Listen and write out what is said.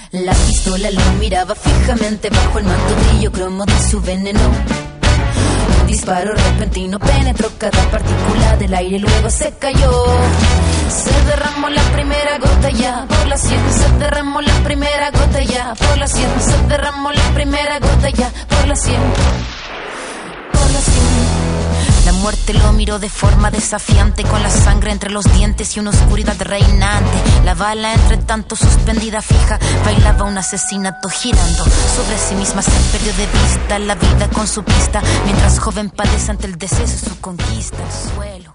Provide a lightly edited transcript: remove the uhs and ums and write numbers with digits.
La pistola lo miraba fijamente bajo el manto brillo cromo de su veneno. Un disparo repentino penetró cada partícula del aire y luego se cayó. Se derramó la primera gota ya por la sien. Se derramó la primera gota ya por la sien. Se derramó la primera gota ya por la sien. Por la sien. La muerte lo miró de forma desafiante, con la sangre entre los dientes y una oscuridad reinante. La bala entre tanto suspendida fija, bailaba un asesinato girando sobre sí misma. Se perdió de vista la vida con su pista, mientras joven padece ante el deceso su conquista. El suelo